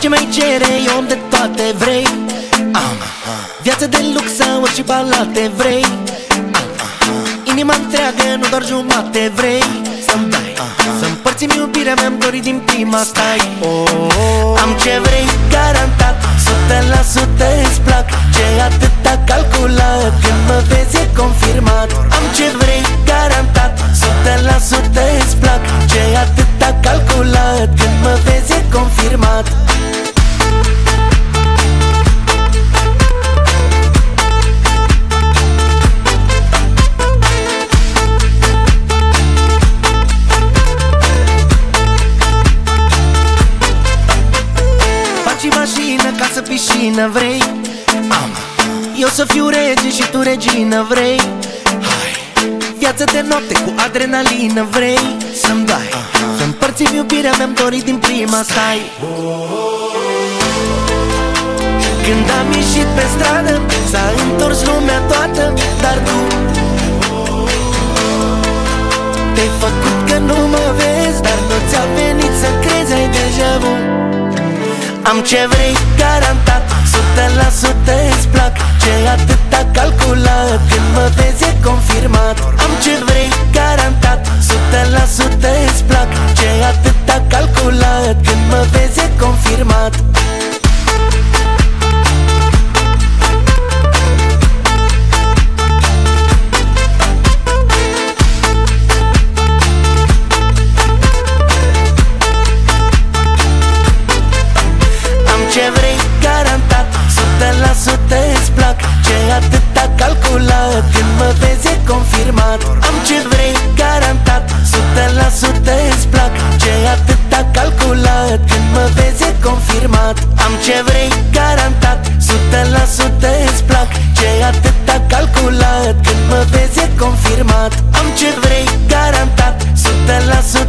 Ce mai cere, eu om de toate vrei. Viață de lux sau și balate vrei. Inima întreagă, nu doar jumate vrei. Să-mi dai, să împărțim iubirea, mi-am dorit din prima, stai. Am ce vrei, garantat, 100% îți plac. Ce atâta calculat, când mă vezi e confirmat. Am ce vrei, garantat, 100% îți plac. Ce atâta calculat, când mă vezi e confirmat. Mașină, casă, piscină vrei. Eu să fiu rege și tu regină vrei. Viață de noapte cu adrenalină vrei. Să-mi dai, să împărțim iubirea, mi-am dorit din prima, stai. Când am ieșit pe stradă, s-a întors lumea toată. Dar tu te-ai făcut că nu mă vezi, dar nu ți-a venit să crezi, ai deja vu. Am ce vrei, garantat, 100% îți plac. Ce atâta calculat, când mă vezi e confirmat. Am ce vrei, garantat, 100% îți plac. Ce atâta calculat, când mă vezi e confirmat. Ce vrei, garantat, 100% îți plac. Ce atâta calculat, când mă vezi e confirmat. Am ce vrei, garantat, 100% îți plac. Ce atâta calculat, când mă vezi e confirmat. Am ce vrei, garantat, 100% îți plac. Ce atâta calculat, când mă vezi e confirmat. Am ce vrei, garantat, 100%